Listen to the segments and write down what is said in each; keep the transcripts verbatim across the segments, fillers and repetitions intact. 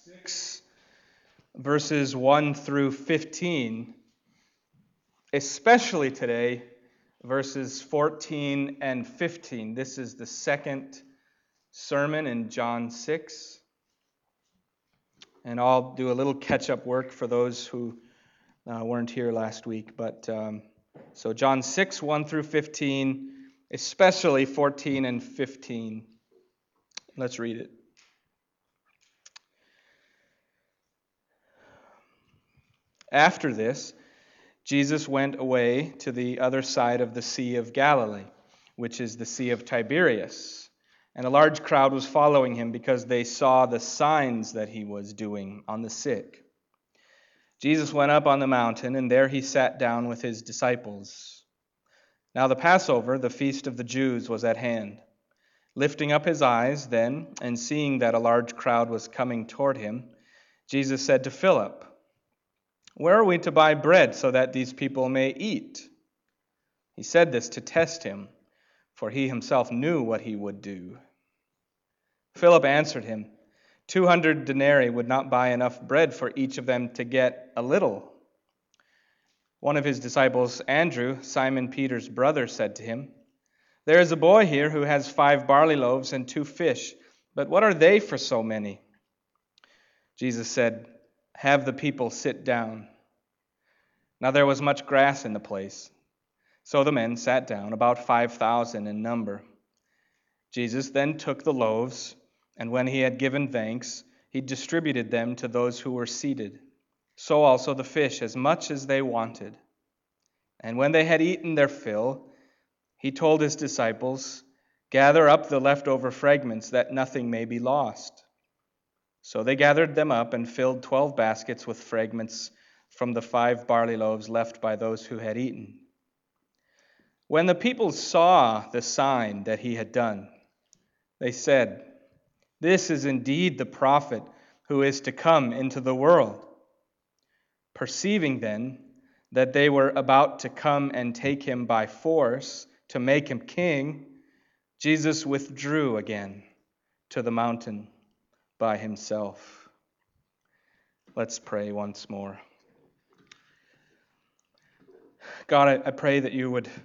six, verses one through fifteen, especially today, verses fourteen and fifteen. This is the second sermon in John six, and I'll do a little catch-up work for those who uh, weren't here last week. But um, so John six, one through fifteen, especially fourteen and fifteen. Let's read it. After this, Jesus went away to the other side of the Sea of Galilee, which is the Sea of Tiberias. And a large crowd was following him because they saw the signs that he was doing on the sick. Jesus went up on the mountain, and there he sat down with his disciples. Now the Passover, the feast of the Jews, was at hand. Lifting up his eyes then, and seeing that a large crowd was coming toward him, Jesus said to Philip, "Where are we to buy bread so that these people may eat?" He said this to test him, for he himself knew what he would do. Philip answered him, Two hundred denarii would not buy enough bread for each of them to get a little." One of his disciples, Andrew, Simon Peter's brother, said to him, "There is a boy here who has five barley loaves and two fish, but what are they for so many?" Jesus said, "Have the people sit down." Now there was much grass in the place. So the men sat down, about five thousand in number. Jesus then took the loaves, and when he had given thanks, he distributed them to those who were seated. So also the fish, as much as they wanted. And when they had eaten their fill, he told his disciples, "Gather up the leftover fragments, that nothing may be lost." So they gathered them up and filled twelve baskets with fragments from the five barley loaves left by those who had eaten. When the people saw the sign that he had done, they said, "This is indeed the prophet who is to come into the world." Perceiving then that they were about to come and take him by force to make him king, Jesus withdrew again to the mountain by himself. Let's pray once more. God, I, I pray that you would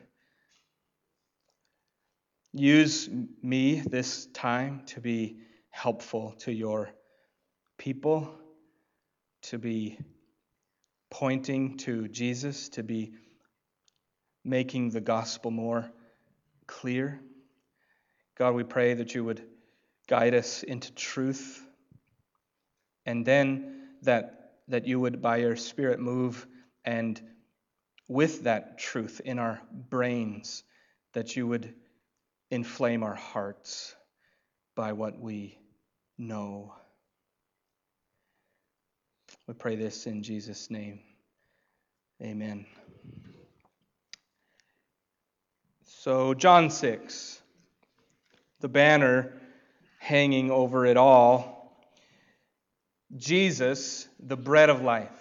use me this time to be helpful to your people, to be pointing to Jesus, to be making the gospel more clear. God, we pray that you would guide us into truth, and then that, that you would, by your Spirit, move and with that truth in our brains, that you would inflame our hearts by what we know. We pray this in Jesus' name. Amen. So, John six, the banner hanging over it all, Jesus, the bread of life.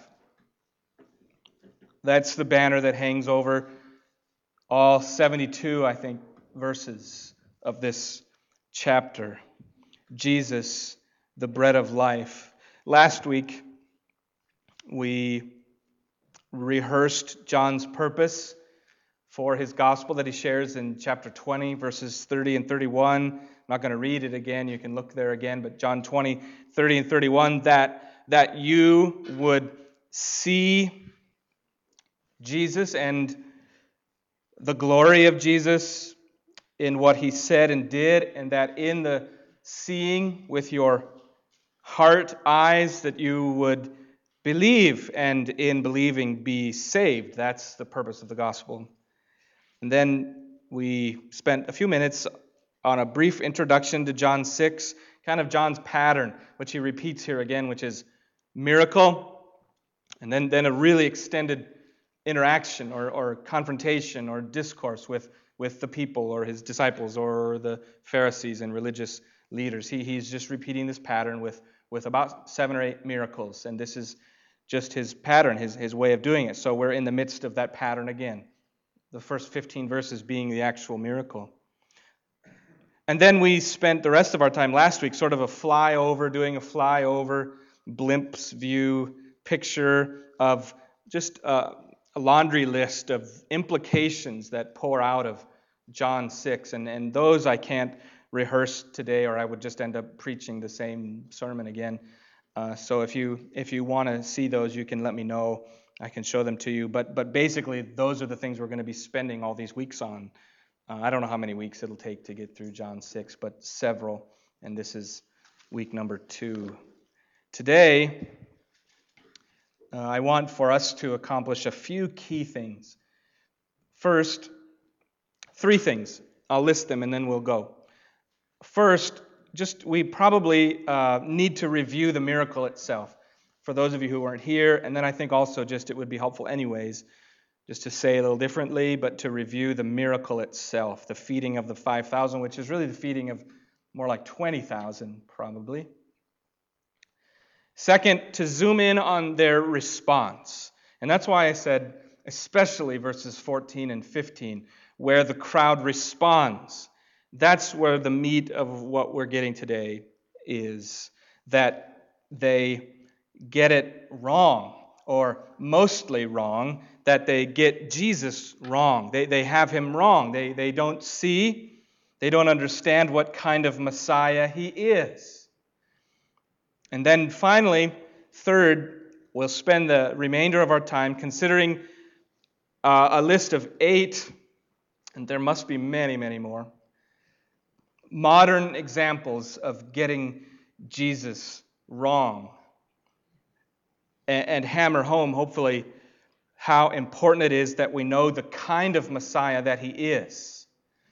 That's the banner that hangs over all seventy-two, I think, verses of this chapter. Jesus, the bread of life. Last week, we rehearsed John's purpose for his gospel that he shares in chapter twenty, verses thirty and thirty-one. I'm not going to read it again. You can look there again. But John twenty, thirty and thirty-one, that, that you would see Jesus and the glory of Jesus in what he said and did, and that in the seeing with your heart, eyes, that you would believe, and in believing be saved. That's the purpose of the gospel. And then we spent a few minutes on a brief introduction to John six, kind of John's pattern, which he repeats here again, which is miracle, and then, then a really extended interaction or, or confrontation or discourse with, with the people or his disciples or the Pharisees and religious leaders. He, he's just repeating this pattern with, with about seven or eight miracles, and this is just his pattern, his, his way of doing it. So we're in the midst of that pattern again, the first fifteen verses being the actual miracle. And then we spent the rest of our time last week sort of a flyover, doing a flyover glimpse view picture of just a, a laundry list of implications that pour out of John six. And, and those I can't rehearse today, or I would just end up preaching the same sermon again. Uh, so if you if you want to see those, you can let me know. I can show them to you. But but basically, those are the things we're going to be spending all these weeks on. Uh, I don't know how many weeks it'll take to get through John six, but several. And this is week number two. Today, uh, I want for us to accomplish a few key things. First, three things. I'll list them and then we'll go. First, just we probably uh, need to review the miracle itself for those of you who weren't here. And then I think also just it would be helpful anyways, just to say a little differently, but to review the miracle itself, the feeding of the five thousand, which is really the feeding of more like twenty thousand probably. Second, to zoom in on their response. And that's why I said especially verses fourteen and fifteen, where the crowd responds. That's where the meat of what we're getting today is, that they get it wrong, or mostly wrong, that they get Jesus wrong. They, they have him wrong. They, they don't see, they don't understand what kind of Messiah he is. And then finally, third, we'll spend the remainder of our time considering uh, a list of eight, and there must be many, many more, modern examples of getting Jesus wrong, and, and hammer home, hopefully, how important it is that we know the kind of Messiah that he is,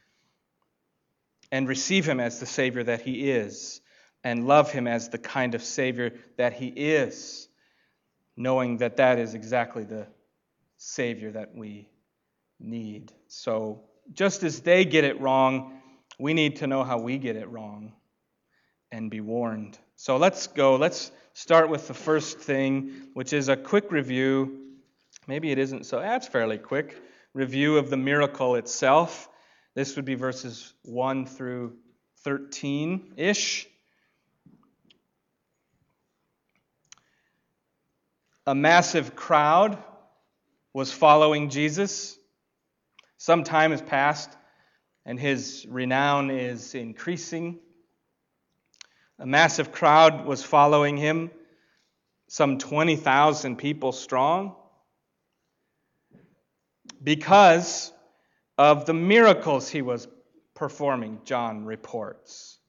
and receive him as the Savior that he is, and love him as the kind of Savior that he is, knowing that that is exactly the Savior that we need. So just as they get it wrong, we need to know how we get it wrong and be warned. So let's go. Let's start with the first thing, which is a quick review. Maybe it isn't so. That's fairly quick. Review of the miracle itself. This would be verses one through thirteen-ish. A massive crowd was following Jesus. Some time has passed, and his renown is increasing. A massive crowd was following him, some twenty thousand people strong, because of the miracles he was performing, John reports.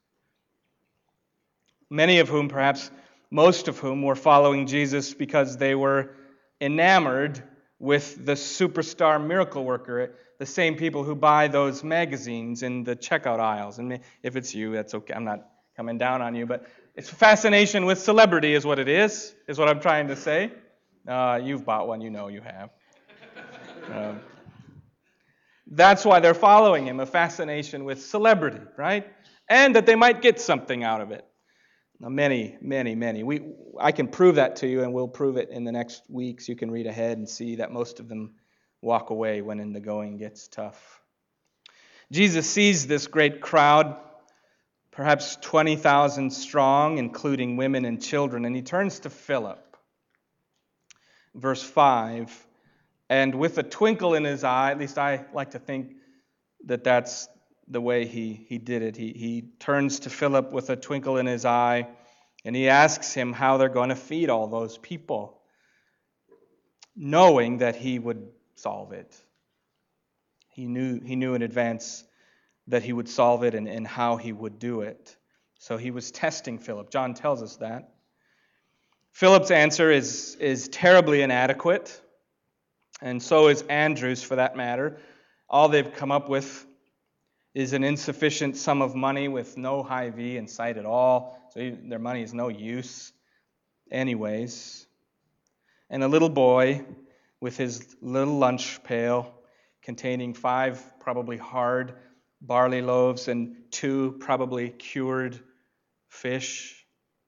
Many of whom, perhaps most of whom, were following Jesus because they were enamored with the superstar miracle worker, the same people who buy those magazines in the checkout aisles. And if it's you, that's okay. I'm not coming down on you, but it's fascination with celebrity is what it is, is what I'm trying to say. Uh, you've bought one, you know you have. Um, that's why they're following him, a fascination with celebrity, right? And that they might get something out of it. Now, many, many, many. We, I can prove that to you, and we'll prove it in the next weeks. You can read ahead and see that most of them walk away when in the going gets tough. Jesus sees this great crowd, perhaps twenty thousand strong, including women and children, and he turns to Philip. Verse five, and with a twinkle in his eye, at least I like to think that that's the way he, he did it. He, he turns to Philip with a twinkle in his eye, and he asks him how they're going to feed all those people, knowing that he would solve it. He knew he knew in advance that he would solve it and, and how he would do it. So he was testing Philip. John tells us that. Philip's answer is, is terribly inadequate, and so is Andrew's for that matter. All they've come up with is an insufficient sum of money with no Hy-Vee in sight at all. So their money is no use anyways. And a little boy with his little lunch pail containing five probably hard barley loaves and two probably cured fish.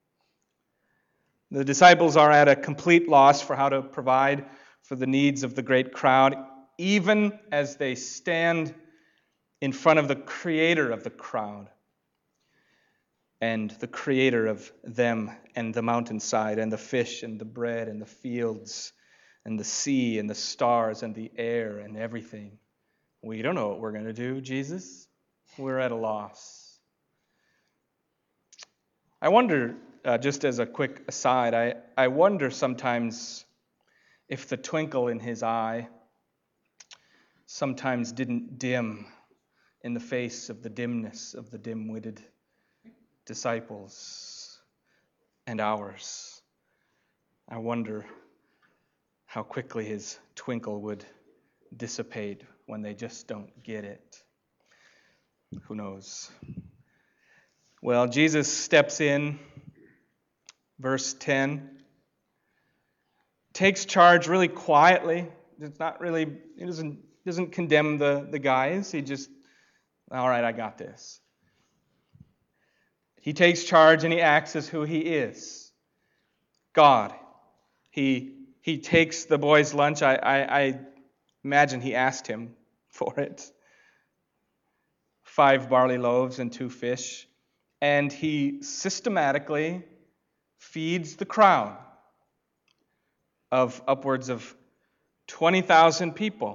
The disciples are at a complete loss for how to provide for the needs of the great crowd, even as they stand in front of the creator of the crowd. and the creator of them and the mountainside and the fish and the bread and the fields and the sea and the stars and the air and everything. We don't know what we're going to do, Jesus. We're at a loss. I wonder, uh, just as a quick aside, I, I wonder sometimes if the twinkle in his eye sometimes didn't dim in the face of the dimness of the dim-witted disciples and ours. I wonder how quickly his twinkle would dissipate when they just don't get it. Who knows? Well, Jesus steps in, verse ten, takes charge really quietly. It's not really, he doesn't, doesn't condemn the, the guys. He just, all right, I got this. He takes charge and he acts as who he is. God. He he takes the boys' lunch. I, I, I imagine he asked him for it. Five barley loaves and two fish. And he systematically feeds the crowd of upwards of twenty thousand people.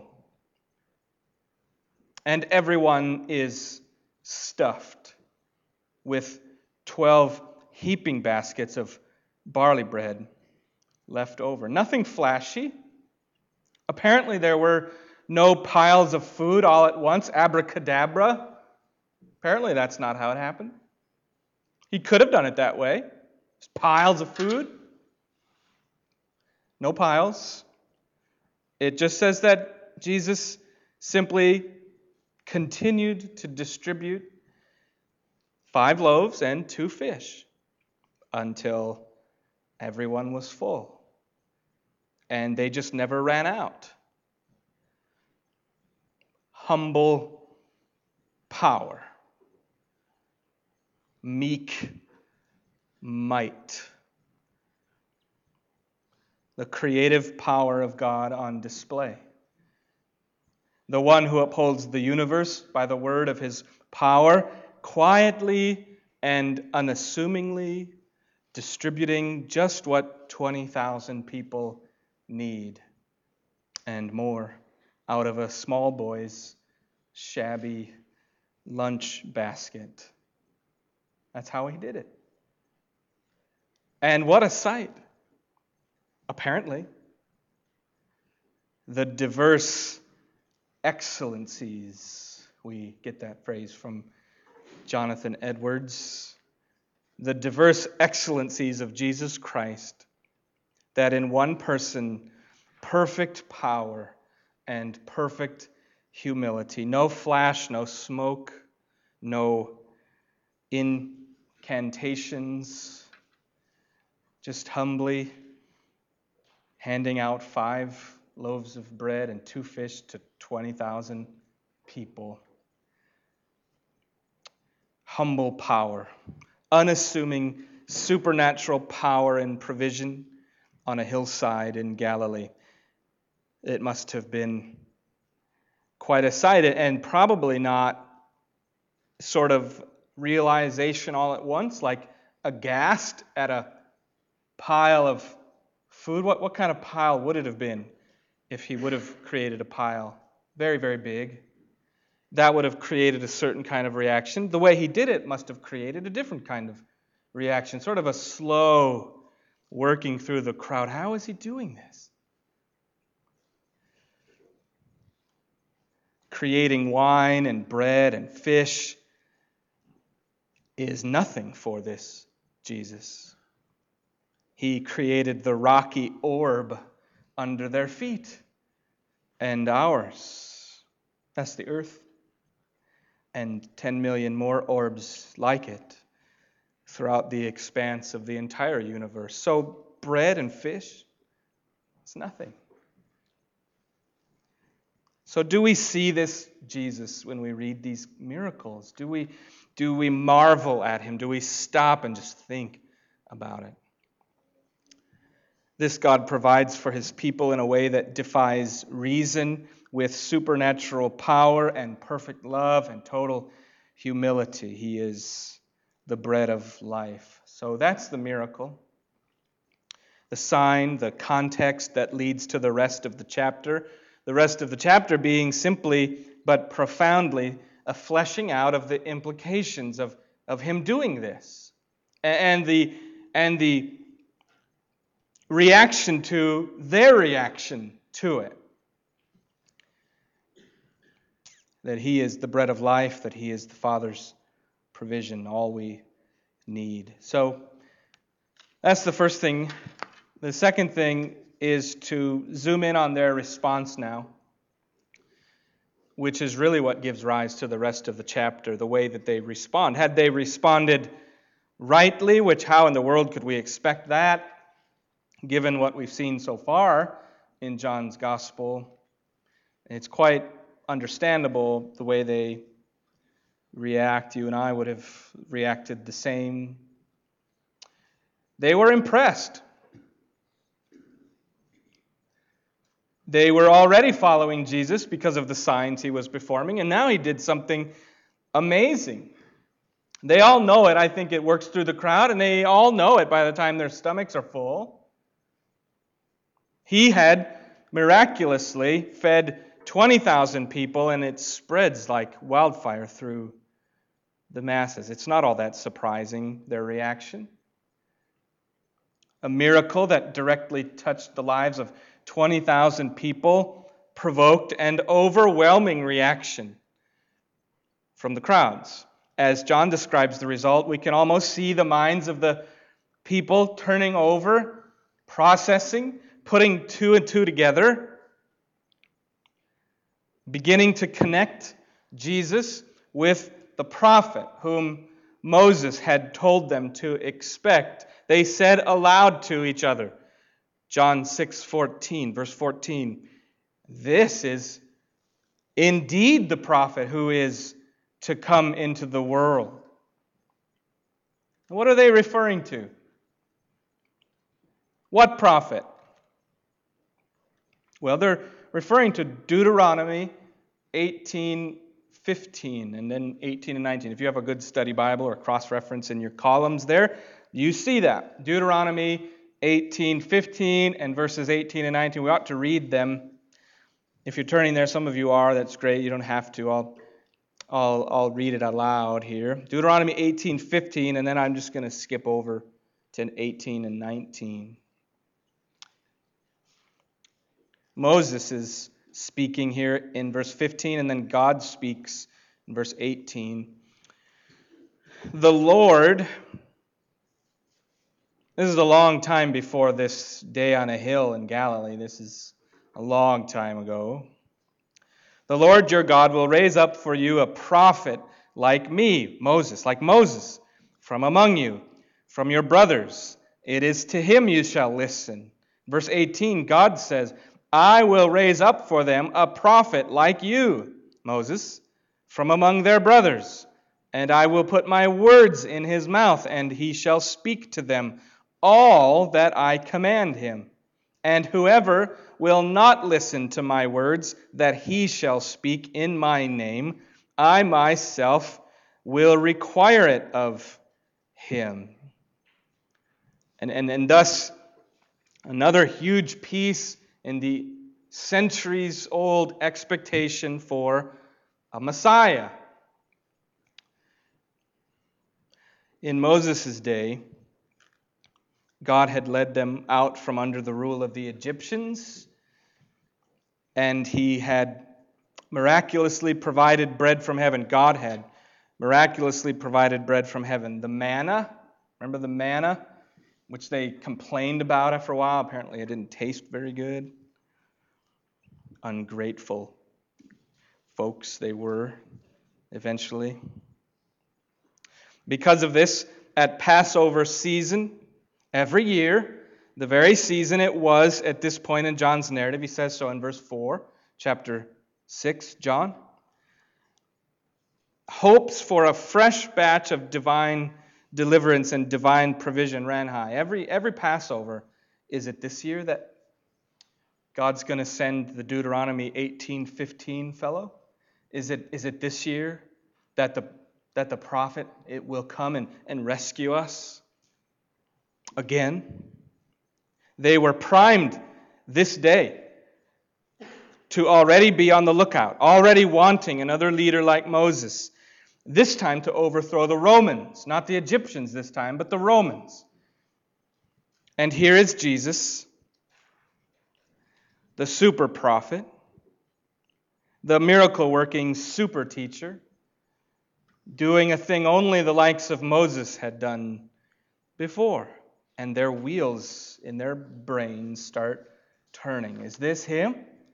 And everyone is stuffed with twelve heaping baskets of barley bread left over. Nothing flashy. Apparently there were no piles of food all at once, abracadabra. Apparently that's not how it happened. He could have done it that way. Just piles of food. No piles. It just says that Jesus simply continued to distribute five loaves and two fish until everyone was full. And they just never ran out. Humble power. Meek might. The creative power of God on display. The one who upholds the universe by the word of his power, quietly and unassumingly distributing just what twenty thousand people need and more out of a small boy's shabby lunch basket. That's how he did it. And what a sight. Apparently, the diverse excellencies, we get that phrase from Jonathan Edwards, the diverse excellencies of Jesus Christ, that in one person, perfect power and perfect humility, no flash, no smoke, no incantations, just humbly handing out five loaves of bread and two fish to twenty thousand people. Humble power, unassuming supernatural power and provision on a hillside in Galilee. It must have been quite a sight, and probably not sort of realization all at once, like aghast at a pile of food. What, what kind of pile would it have been if he would have created a pile? Very, very big. That would have created a certain kind of reaction. The way he did it must have created a different kind of reaction, sort of a slow working through the crowd. How is he doing this? Creating wine and bread and fish is nothing for this Jesus. He created the rocky orb under their feet and ours. That's the earth. And ten million more orbs like it throughout the expanse of the entire universe. So bread and fish, it's nothing. So do we see this Jesus when we read these miracles? Do we, do we marvel at him? Do we stop and just think about it? This God provides for his people in a way that defies reason, with supernatural power and perfect love and total humility. He is the bread of life. So that's the miracle. The sign, the context that leads to the rest of the chapter. The rest of the chapter being simply but profoundly a fleshing out of the implications of, of him doing this. And the, and the reaction to their reaction to it. That he is the bread of life, that he is the Father's provision, all we need. So that's the first thing. The second thing is to zoom in on their response now, which is really what gives rise to the rest of the chapter, the way that they respond. Had they responded rightly, which how in the world could we expect that, given what we've seen so far in John's Gospel? It's quite understandable the way they react. You and I would have reacted the same. They were impressed. They were already following Jesus because of the signs he was performing, and now he did something amazing. They all know it. I think it works through the crowd, and they all know it by the time their stomachs are full. He had miraculously fed twenty thousand people, and it spreads like wildfire through the masses. It's not all that surprising, their reaction. A miracle that directly touched the lives of twenty thousand people provoked an overwhelming reaction from the crowds. As John describes the result, we can almost see the minds of the people turning over, processing, putting two and two together, beginning to connect Jesus with the prophet whom Moses had told them to expect. They said aloud to each other, John six fourteen, verse fourteen, "This is indeed the prophet who is to come into the world." What are they referring to? What prophet? Well, they're referring to Deuteronomy eighteen fifteen and then eighteen and nineteen. If you have a good study Bible or cross-reference in your columns there, you see that. Deuteronomy eighteen fifteen and verses eighteen and nineteen. We ought to read them. If you're turning there, some of you are. That's great. You don't have to. I'll I'll I'll read it aloud here. Deuteronomy eighteen fifteen, and then I'm just going to skip over to eighteen and nineteen. Moses is speaking here in verse fifteen, and then God speaks in verse eighteen. The Lord, this is a long time before this day on a hill in Galilee. This is a long time ago. The Lord your God will raise up for you a prophet like me, Moses, like Moses, from among you, from your brothers. It is to him you shall listen. Verse eighteen, God says, I will raise up for them a prophet like you, Moses, from among their brothers, and I will put my words in his mouth, and he shall speak to them all that I command him. And whoever will not listen to my words that he shall speak in my name, I myself will require it of him. And, and, and thus, another huge piece in the centuries-old expectation for a Messiah. In Moses' day, God had led them out from under the rule of the Egyptians, and he had miraculously provided bread from heaven. God had miraculously provided bread from heaven. The manna, remember the manna, which they complained about after a while? Apparently it didn't taste very good. Ungrateful folks they were eventually. Because of this, at Passover season, every year, the very season it was at this point in John's narrative, he says so in verse four, chapter six, John, hopes for a fresh batch of divine deliverance and divine provision ran high. Every, every Passover, is it this year that God's going to send the Deuteronomy eighteen fifteen fellow? Is it, is it this year that the, that the prophet it will come and, and rescue us again. They were primed this day to already be on the lookout, already wanting another leader like Moses, this time to overthrow the Romans, not the Egyptians this time, but the Romans. And here is Jesus, the super prophet, the miracle-working super teacher, doing a thing only the likes of Moses had done before. And their wheels in their brains start turning. Is this him?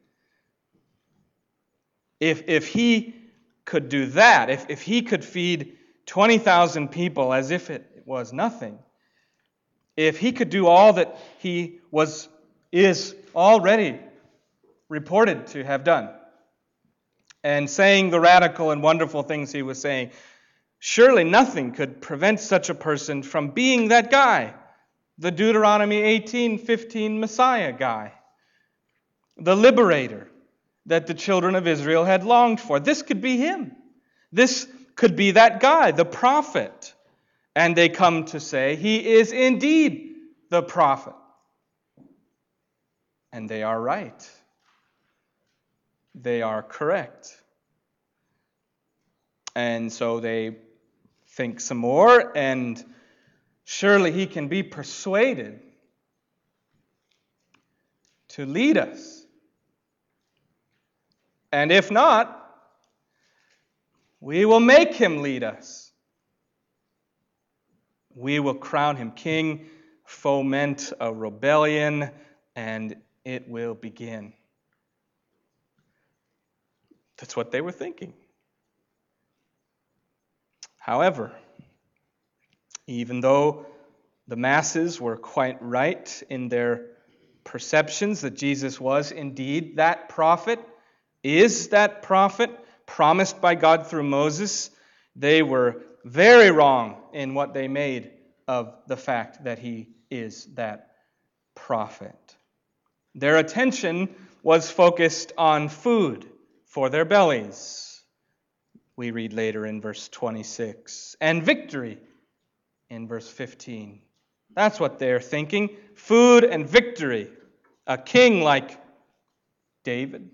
If, if he could do that, if, if he could feed twenty thousand people as if it was nothing, if he could do all that he was is already reported to have done, and saying the radical and wonderful things he was saying, surely nothing could prevent such a person from being that guy, the Deuteronomy eighteen fifteen Messiah guy, the liberator that the children of Israel had longed for. This could be him. This could be that guy, the prophet. And they come to say, he is indeed the prophet. And they are right. They are correct. And so they think some more, and surely he can be persuaded to lead us. And if not, we will make him lead us. We will crown him king, foment a rebellion, and it will begin. That's what they were thinking. However, even though the masses were quite right in their perceptions that Jesus was indeed that prophet, is that prophet promised by God through Moses, they were very wrong in what they made of the fact that he is that prophet. Their attention was focused on food for their bellies. We read later in verse twenty-six. And victory in verse fifteen. That's what they're thinking. Food and victory. A king like David.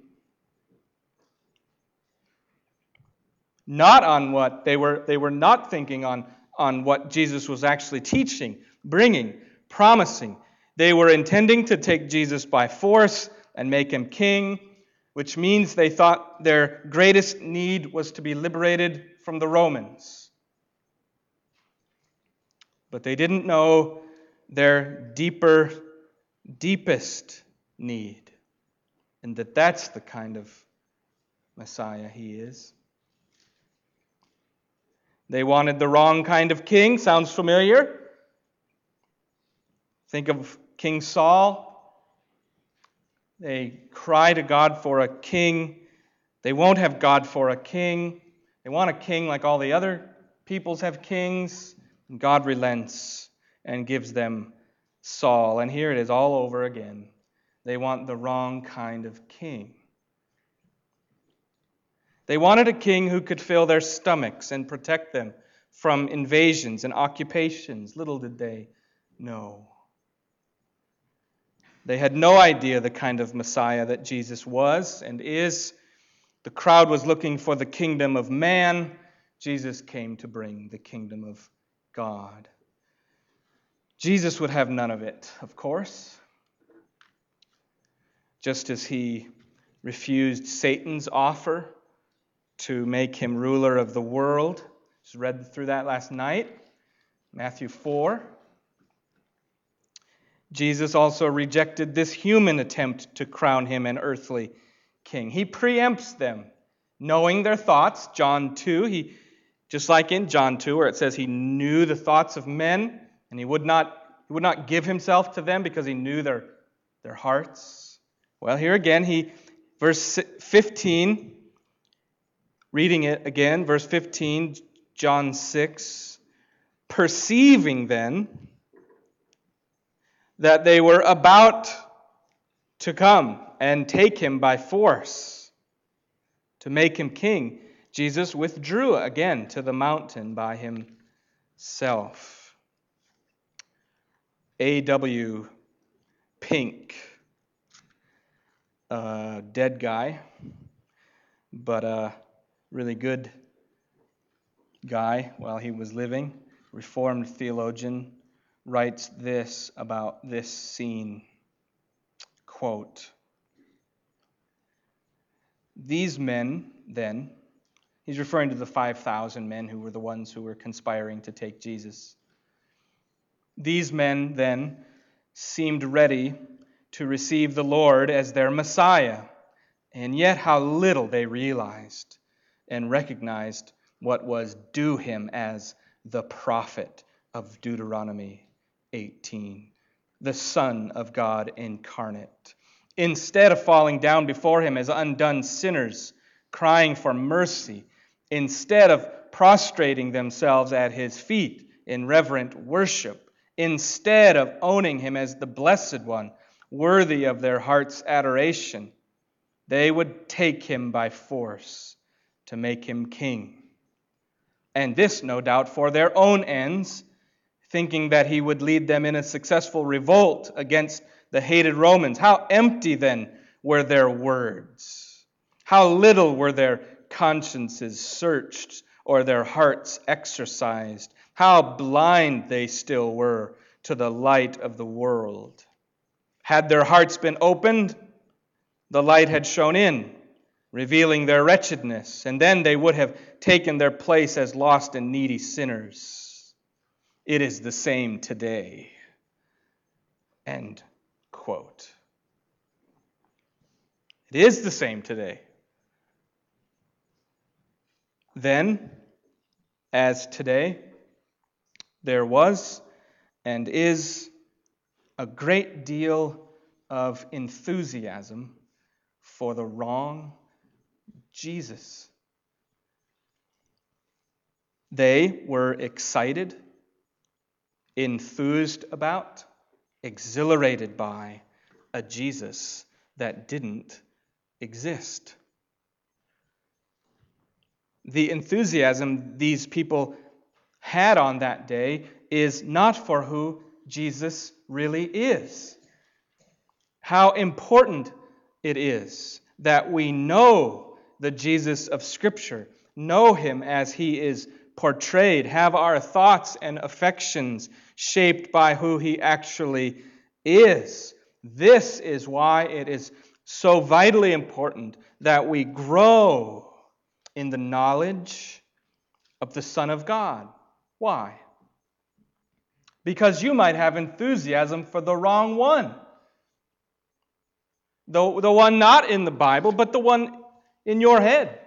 Not on what they were, they were not thinking on, on what Jesus was actually teaching, bringing, promising. They were intending to take Jesus by force and make him king, which means they thought their greatest need was to be liberated from the Romans. But they didn't know their deeper, deepest need, and that that's the kind of Messiah he is. They wanted the wrong kind of king. Sounds familiar? Think of King Saul. They cry to God for a king. They won't have God for a king. They want a king like all the other peoples have kings. And God relents and gives them Saul. And here it is all over again. They want the wrong kind of king. They wanted a king who could fill their stomachs and protect them from invasions and occupations. Little did they know. They had no idea the kind of Messiah that Jesus was and is. The crowd was looking for the kingdom of man. Jesus came to bring the kingdom of God. Jesus would have none of it, of course. Just as he refused Satan's offer to make him ruler of the world. Just read through that last night. Matthew four. Jesus also rejected this human attempt to crown him an earthly king. He preempts them, knowing their thoughts. John two, he, just like in John two, where it says he knew the thoughts of men, and he would not, he would not give himself to them because he knew their, their hearts. Well, here again, he, verse fifteen, reading it again, verse fifteen, John six, perceiving then that they were about to come and take him by force to make him king, Jesus withdrew again to the mountain by himself. A W Pink, a dead guy, but a really good guy while he was living, Reformed theologian, writes this about this scene, quote, "These men, then," he's referring to the five thousand men who were the ones who were conspiring to take Jesus. "These men, then, seemed ready to receive the Lord as their Messiah, and yet how little they realized and recognized what was due him as the prophet of Deuteronomy eighteen, the Son of God incarnate. Instead of falling down before him as undone sinners, crying for mercy, instead of prostrating themselves at his feet in reverent worship, instead of owning him as the Blessed One, worthy of their heart's adoration, they would take him by force to make him king. And this, no doubt, for their own ends, thinking that he would lead them in a successful revolt against the hated Romans. How empty, then, were their words? How little were their consciences searched or their hearts exercised? How blind they still were to the light of the world. Had their hearts been opened, the light had shone in, revealing their wretchedness, and then they would have taken their place as lost and needy sinners. It is the same today." End quote. It is the same today. Then, as today, there was and is a great deal of enthusiasm for the wrong Jesus. They were excited, enthused about, exhilarated by a Jesus that didn't exist. The enthusiasm these people had on that day is not for who Jesus really is. How important it is that we know the Jesus of Scripture, know him as he is portrayed, have our thoughts and affections shaped by who he actually is. This is why it is so vitally important that we grow in the knowledge of the Son of God. Why? Because you might have enthusiasm for the wrong one. The, the one not in the Bible, but the one in your head,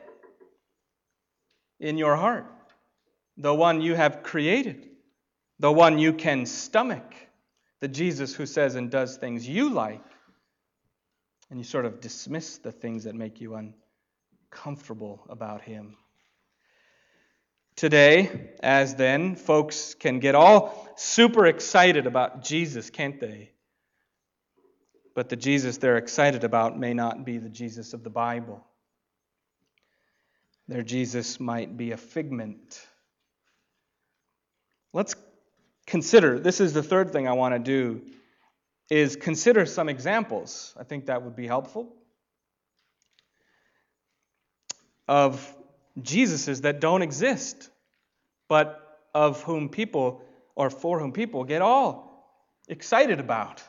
in your heart. The one you have created. The one you can stomach. The Jesus who says and does things you like. And you sort of dismiss the things that make you uncomfortable about him. Today, as then, folks can get all super excited about Jesus, can't they? But the Jesus they're excited about may not be the Jesus of the Bible. Their Jesus might be a figment. Let's consider, this is the third thing I want to do, is consider some examples. I think that would be helpful. Of Jesuses that don't exist, but of whom people, or for whom people get all excited about.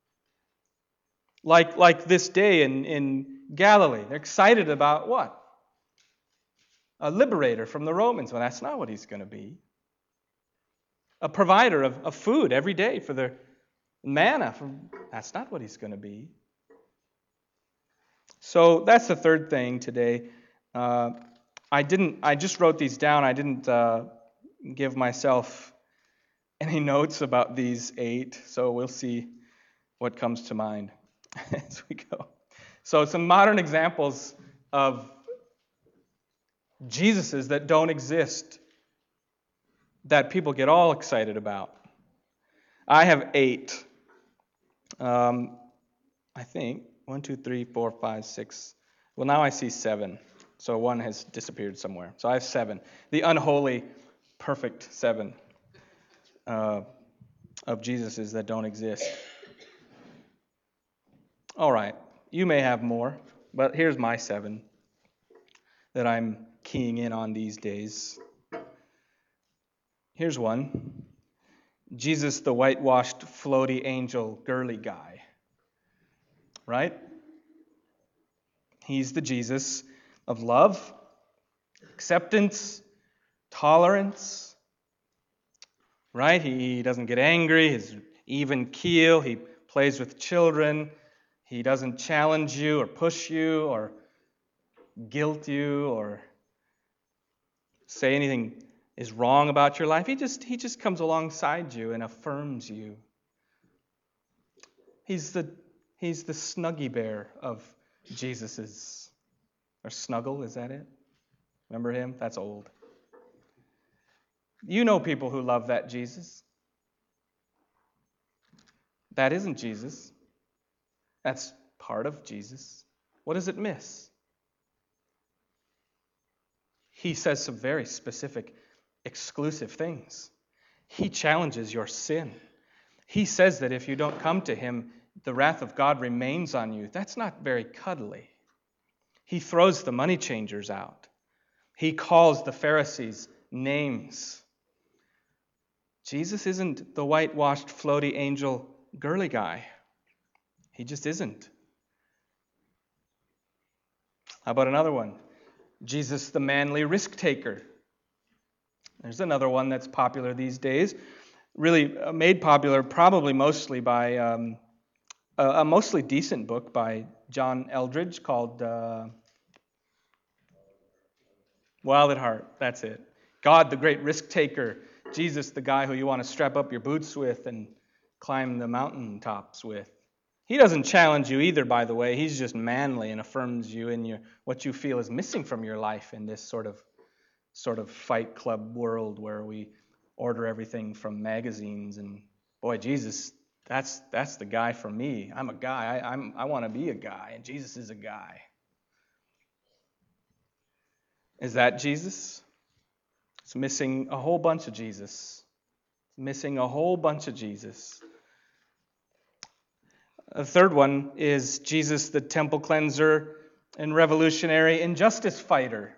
Like, like this day in, in Galilee. They're excited about what? A liberator from the Romans. Well, that's not what he's going to be. A provider of, of food every day for their manna. From, that's not what he's going to be. So that's the third thing today. Uh, I didn't. I just wrote these down. I didn't uh, give myself any notes about these eight. So we'll see what comes to mind as we go. So some modern examples of Jesuses that don't exist, that people get all excited about. I have eight. Um, I think one, two, three, four, five, six. Well, now I see seven. So one has disappeared somewhere. So I have seven. The unholy, perfect seven uh, of Jesuses that don't exist. All right, you may have more, but here's my seven that I'm keying in on these days. Here's one. Jesus, the whitewashed, floaty angel, girly guy. Right? He's the Jesus of love, acceptance, tolerance. Right? He doesn't get angry. He's even keel. He plays with children. He doesn't challenge you or push you or guilt you or say anything is wrong about your life. He just he just comes alongside you and affirms you. He's the he's the Snuggie Bear of Jesus's. Or Snuggle, is that it? Remember him? That's old. You know people who love that Jesus. That isn't Jesus. That's part of Jesus. What does it miss? He says some very specific, exclusive things. He challenges your sin. He says that if you don't come to him, the wrath of God remains on you. That's not very cuddly. He throws the money changers out. He calls the Pharisees names. Jesus isn't the whitewashed, floaty angel, girly guy. He just isn't. How about another one? Jesus, the manly risk taker. There's another one that's popular these days. Really made popular probably mostly by um, a, a mostly decent book by John Eldredge called uh, Wild at Heart. That's it. God, the great risk taker. Jesus, the guy who you want to strap up your boots with and climb the mountaintops with. He doesn't challenge you either, by the way. He's just manly and affirms you in your what you feel is missing from your life in this sort of sort of fight club world where we order everything from magazines. And boy, Jesus, that's that's the guy for me. I'm a guy. I, I'm I want to be a guy, and Jesus is a guy. Is that Jesus? It's missing a whole bunch of Jesus. It's missing a whole bunch of Jesus. A third one is Jesus, the temple cleanser and revolutionary injustice fighter.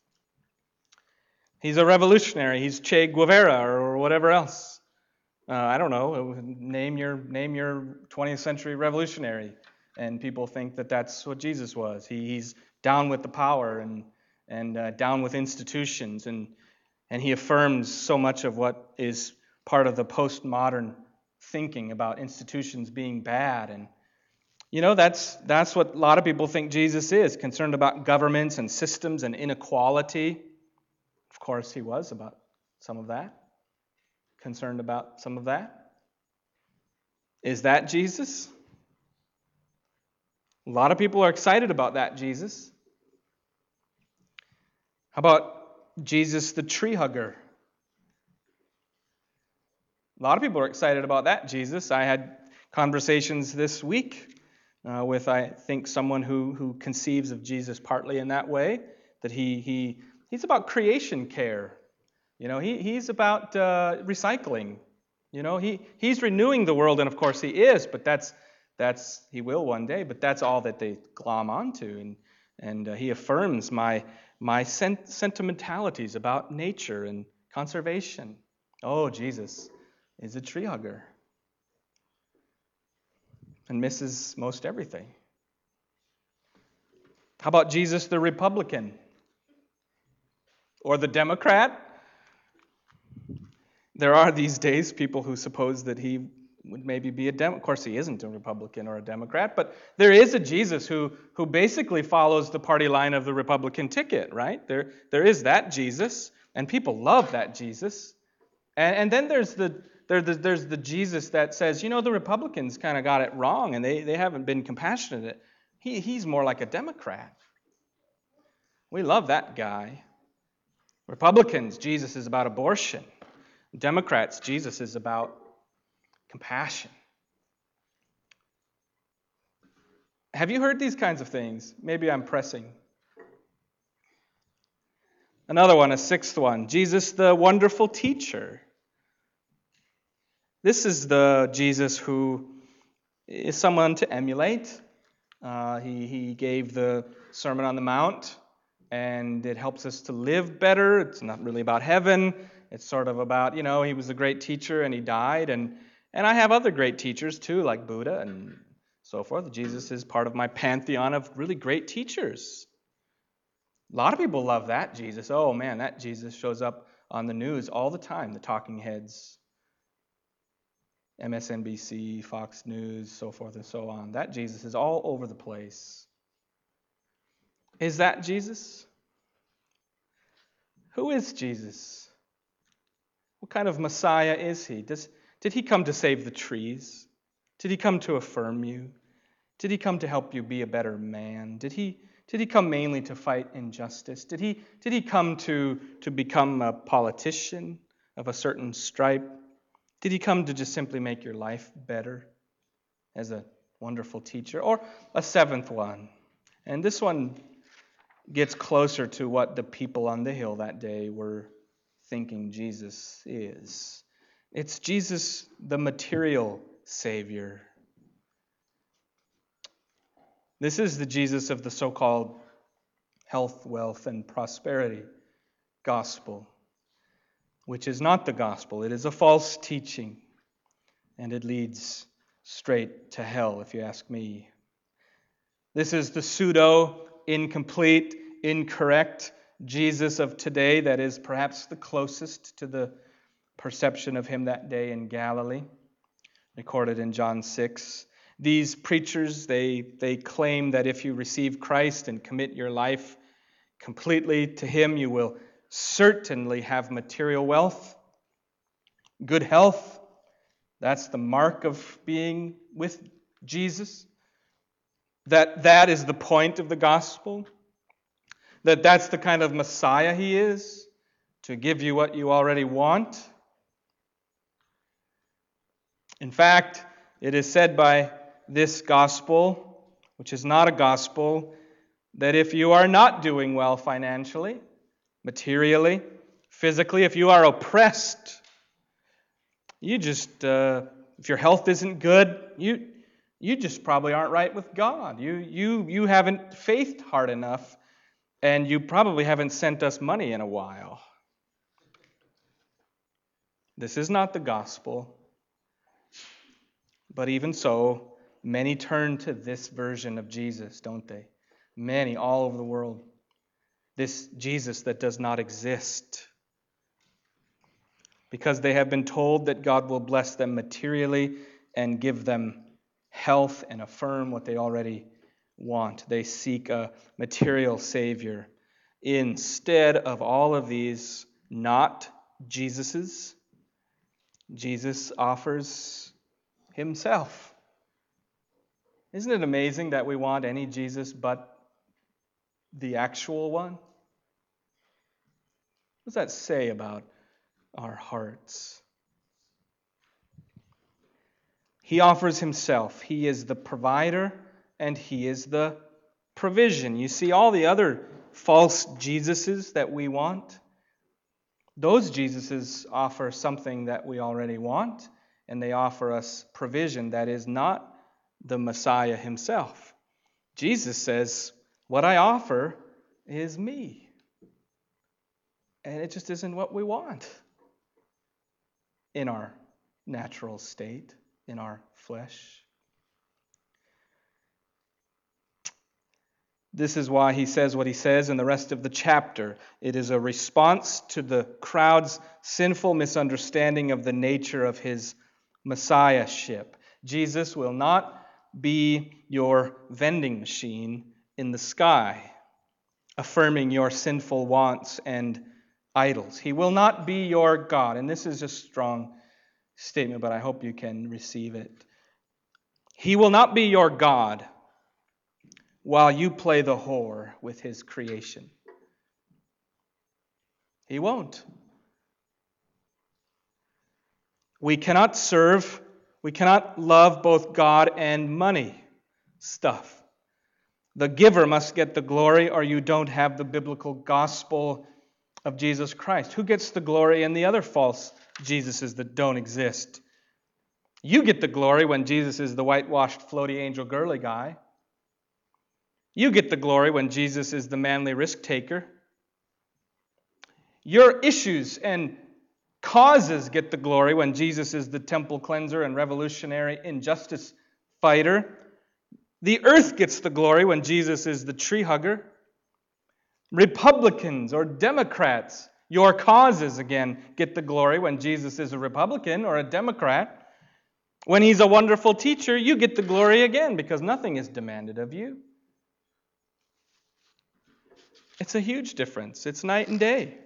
He's a revolutionary. He's Che Guevara or whatever else. Uh, I don't know. Name your name your twentieth century revolutionary, and people think that that's what Jesus was. He, he's down with the power and and uh, down with institutions, and and he affirms so much of what is part of the postmodern thinking about institutions being bad. And you know, that's that's what a lot of people think Jesus is, concerned about governments and systems and inequality. Of course, he was about some of that, concerned about some of that. Is that Jesus? A lot of people are excited about that Jesus. How about Jesus, the tree hugger? A lot of people are excited about that Jesus. I had conversations this week uh, with, I think, someone who who conceives of Jesus partly in that way, that he he he's about creation care. You know, he he's about uh, recycling. You know, he he's renewing the world, and of course he is, but that's that's he will one day. But that's all that they glom onto, and and uh, he affirms my my sent- sentimentalities about nature and conservation. Oh, Jesus is a tree hugger and misses most everything. How about Jesus the Republican or the Democrat? There are these days people who suppose that he would maybe be a Democrat. Of course, he isn't a Republican or a Democrat, but there is a Jesus who who basically follows the party line of the Republican ticket, right? There, there is that Jesus, and people love that Jesus. And, and then there's the There, there's the Jesus that says, you know, the Republicans kind of got it wrong and they, they haven't been compassionate. He, he's more like a Democrat. We love that guy. Republicans, Jesus is about abortion. Democrats, Jesus is about compassion. Have you heard these kinds of things? Maybe I'm pressing. Another one, a sixth one, Jesus the wonderful teacher. This is the Jesus who is someone to emulate. Uh, he, he gave the Sermon on the Mount, and it helps us to live better. It's not really about heaven. It's sort of about, you know, he was a great teacher and he died. And, and I have other great teachers too, like Buddha and so forth. Jesus is part of my pantheon of really great teachers. A lot of people love that Jesus. Oh man, that Jesus shows up on the news all the time, the talking heads. M S N B C, Fox News, so forth and so on. That Jesus is all over the place. Is that Jesus? Who is Jesus? What kind of Messiah is he? Does, did he come to save the trees? Did he come to affirm you? Did he come to help you be a better man? Did he, did he come mainly to fight injustice? Did he, did he come to, to become a politician of a certain stripe? Did he come to just simply make your life better as a wonderful teacher? Or a seventh one. And this one gets closer to what the people on the hill that day were thinking Jesus is. It's Jesus, the material Savior. This is the Jesus of the so-called health, wealth, and prosperity gospel, which is not the gospel. It is a false teaching, and it leads straight to hell, if you ask me. This is the pseudo, incomplete, incorrect Jesus of today that is perhaps the closest to the perception of him that day in Galilee, recorded in John six. These preachers, they, they claim that if you receive Christ and commit your life completely to him, you will certainly have material wealth, good health. That's the mark of being with Jesus. That that is the point of the gospel. That that's the kind of Messiah he is, to give you what you already want. In fact, it is said by this gospel, which is not a gospel, that if you are not doing well financially, materially, physically, if you are oppressed, you just, uh, if your health isn't good, you you just probably aren't right with God. You you you haven't faithed hard enough, and you probably haven't sent us money in a while. This is not the gospel. But even so, many turn to this version of Jesus, don't they? Many all over the world. This Jesus that does not exist. Because they have been told that God will bless them materially and give them health and affirm what they already want. They seek a material Savior instead of all of these not Jesuses. Jesus offers himself. Isn't it amazing that we want any Jesus but the actual one? What does that say about our hearts? He offers himself. He is the provider and he is the provision. You see, all the other false Jesuses that we want, those Jesuses offer something that we already want, and they offer us provision that is not the Messiah himself. Jesus says, what I offer is me. And it just isn't what we want in our natural state, in our flesh. This is why he says what he says in the rest of the chapter. It is a response to the crowd's sinful misunderstanding of the nature of his messiahship. Jesus will not be your vending machine in the sky, affirming your sinful wants and idols. He will not be your God. And this is a strong statement, but I hope you can receive it. He will not be your God while you play the whore with his creation. He won't. We cannot serve, we cannot love both God and money stuff. The giver must get the glory, or you don't have the biblical gospel of Jesus Christ? Who gets the glory in the other false Jesuses that don't exist? You get the glory when Jesus is the whitewashed, floaty angel girly guy. You get the glory when Jesus is the manly risk taker. Your issues and causes get the glory when Jesus is the temple cleanser and revolutionary injustice fighter. The earth gets the glory when Jesus is the tree hugger. Republicans or Democrats, your causes again get the glory when Jesus is a Republican or a Democrat. When he's a wonderful teacher, you get the glory again because nothing is demanded of you. It's a huge difference. It's night and day.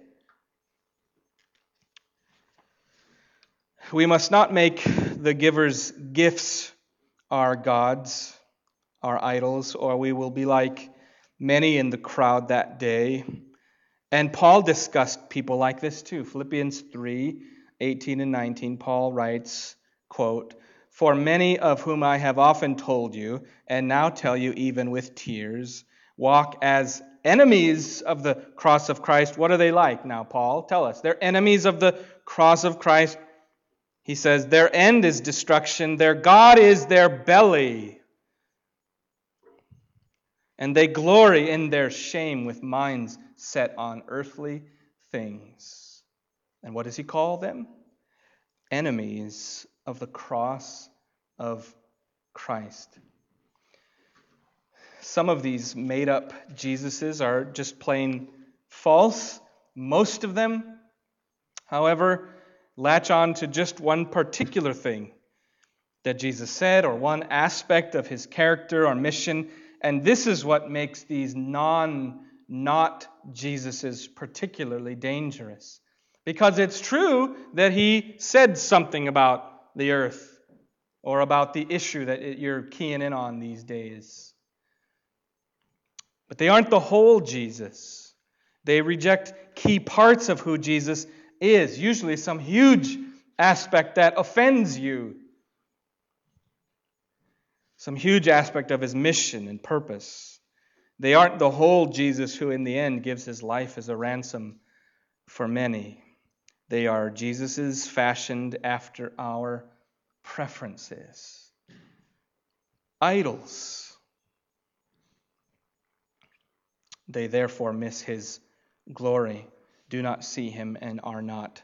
We must not make the giver's gifts our gods, our idols, or we will be like many in the crowd that day. And Paul discussed people like this too. Philippians three, eighteen and nineteen, Paul writes, quote, "For many of whom I have often told you, and now tell you even with tears, walk as enemies of the cross of Christ." What are they like now, Paul? Tell us. They're enemies of the cross of Christ. He says, their end is destruction, their God is their belly. And they glory in their shame with minds set on earthly things. And what does he call them? Enemies of the cross of Christ. Some of these made-up Jesuses are just plain false. Most of them, however, latch on to just one particular thing that Jesus said or one aspect of his character or mission. And this is what makes these non-not Jesuses particularly dangerous. Because it's true that he said something about the earth or about the issue that you're keying in on these days. But they aren't the whole Jesus. They reject key parts of who Jesus is, usually some huge aspect that offends you. Some huge aspect of his mission and purpose. They aren't the whole Jesus who in the end gives his life as a ransom for many. They are Jesuses fashioned after our preferences. Idols. They therefore miss his glory, do not see him, and are not.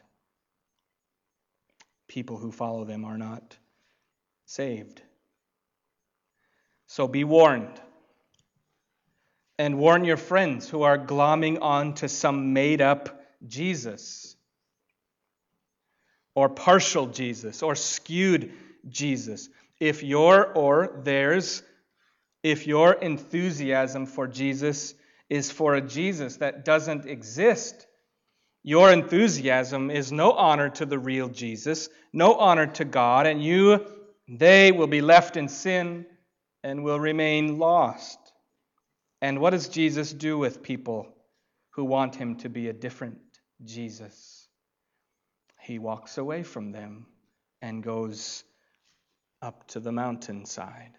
People who follow them are not saved. So be warned. And warn your friends who are glomming on to some made-up Jesus, or partial Jesus, or skewed Jesus. If your or theirs, if your enthusiasm for Jesus is for a Jesus that doesn't exist, your enthusiasm is no honor to the real Jesus, no honor to God, and you, they will be left in sin and will remain lost. And what does Jesus do with people who want him to be a different Jesus? He walks away from them and goes up to the mountainside.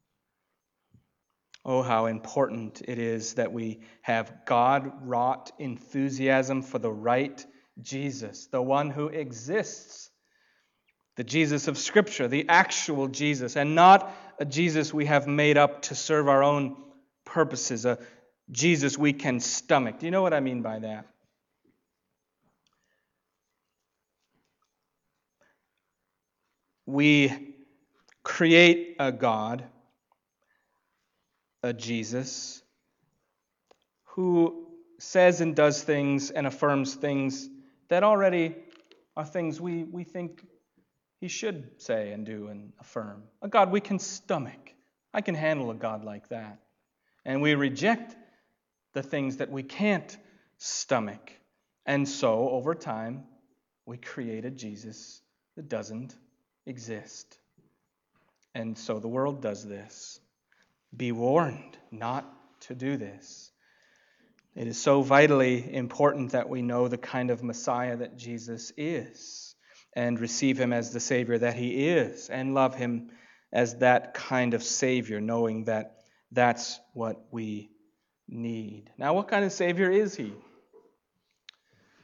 Oh, how important it is that we have God-wrought enthusiasm for the right Jesus, the one who exists, the Jesus of Scripture, the actual Jesus, and not a Jesus we have made up to serve our own purposes, a Jesus we can stomach. Do you know what I mean by that? We create a God, a Jesus, who says and does things and affirms things that already are things we, we think he should say and do and affirm. A God we can stomach. I can handle a God like that. And we reject the things that we can't stomach. And so, over time, we create a Jesus that doesn't exist. And so the world does this. Be warned not to do this. It is so vitally important that we know the kind of Messiah that Jesus is and receive him as the Savior that he is and love him as that kind of Savior, knowing that that's what we need. Now, what kind of Savior is he?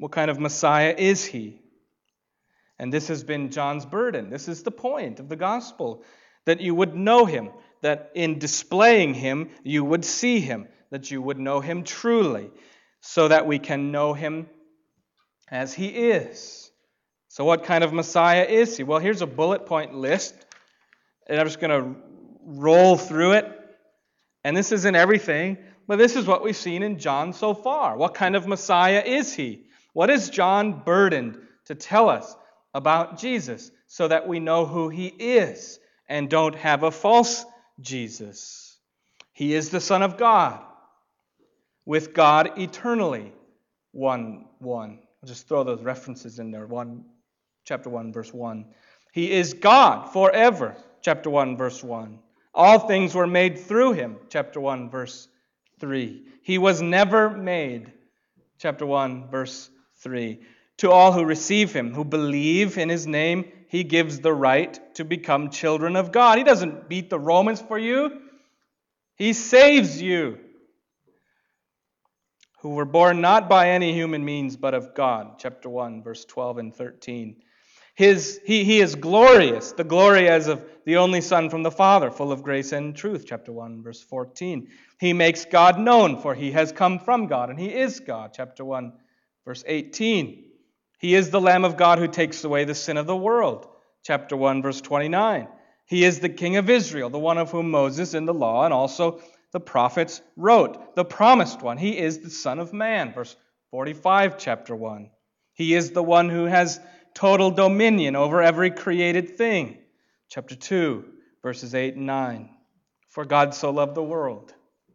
What kind of Messiah is he? And this has been John's burden. This is the point of the gospel, that you would know him, that in displaying him, you would see him, that you would know him truly, so that we can know him as he is. So what kind of Messiah is he? Well, here's a bullet point list, and I'm just going to roll through it. And this isn't everything, but this is what we've seen in John so far. What kind of Messiah is he? What is John burdened to tell us about Jesus so that we know who he is and don't have a false Jesus? He is the Son of God, with God eternally. one one. I'll just throw those references in there. One, chapter one, verse one. He is God forever. Chapter one, verse one. All things were made through him. Chapter one, verse three. He was never made. Chapter one, verse three. To all who receive him, who believe in his name, he gives the right to become children of God. He doesn't beat the Romans for you. He saves you. Who were born not by any human means, but of God. Chapter one, verse twelve and thirteen. His, he, he is glorious, the glory as of the only Son from the Father, full of grace and truth. Chapter one, verse fourteen. He makes God known, for he has come from God, and he is God. Chapter one, verse eighteen. He is the Lamb of God who takes away the sin of the world. Chapter one, verse twenty-nine. He is the King of Israel, the one of whom Moses in the law and also the prophets wrote, the promised one. He is the Son of Man. Verse forty-five, chapter one. He is the one who has total dominion over every created thing. Chapter two, verses eight and nine. For God so loved the world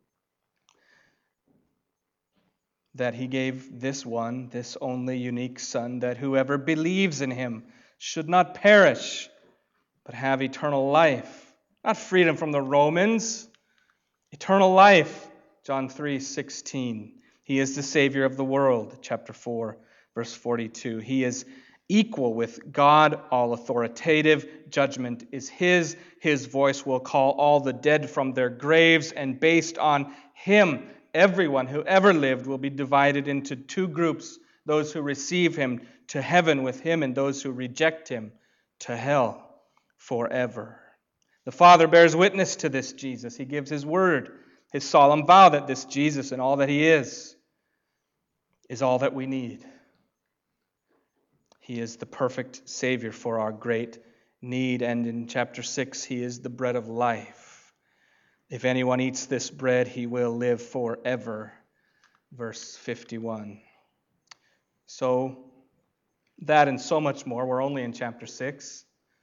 that he gave this one, this only unique Son, that whoever believes in him should not perish, but have eternal life. Not freedom from the Romans, eternal life. John three sixteen. He is the Savior of the world. Chapter four, verse forty-two. He is equal with God, all authoritative. Judgment is his. His voice will call all the dead from their graves, and based on him, everyone who ever lived will be divided into two groups, those who receive him to heaven with him and those who reject him to hell forever. The Father bears witness to this Jesus. He gives his word, his solemn vow that this Jesus and all that he is, is all that we need. He is the perfect Savior for our great need. And in chapter six, he is the bread of life. If anyone eats this bread, he will live forever. Verse fifty-one. So, that and so much more. We're only in chapter six.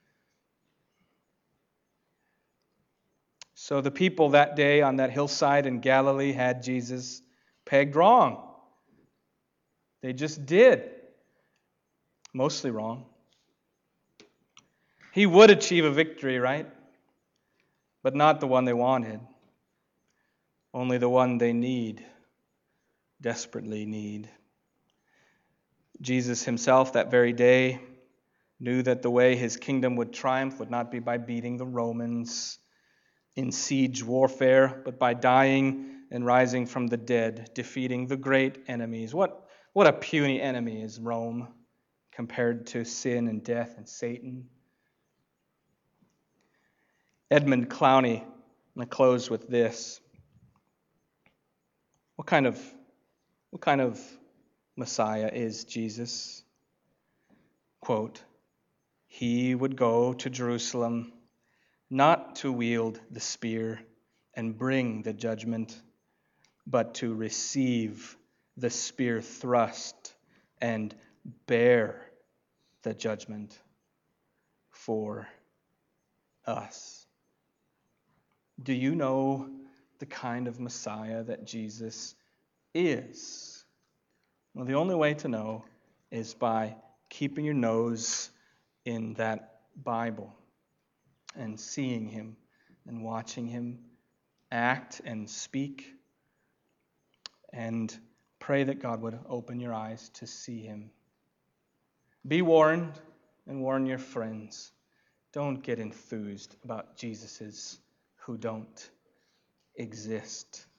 So the people that day on that hillside in Galilee had Jesus pegged wrong. They just did. Mostly wrong. He would achieve a victory, right? But not the one they wanted. Only the one they need, desperately need. Jesus himself that very day knew that the way his kingdom would triumph would not be by beating the Romans in siege warfare, but by dying and rising from the dead, defeating the great enemies. What, what a puny enemy is Rome compared to sin and death and Satan. Edmund Clowney, I'm going to close with this. What kind of, what kind of Messiah is Jesus? Quote, he would go to Jerusalem not to wield the spear and bring the judgment, but to receive the spear thrust and bear the judgment for us. Do you know the kind of Messiah that Jesus is? Well, the only way to know is by keeping your nose in that Bible and seeing him and watching him act and speak, and pray that God would open your eyes to see him. Be warned and warn your friends. Don't get enthused about Jesuses who don't exist.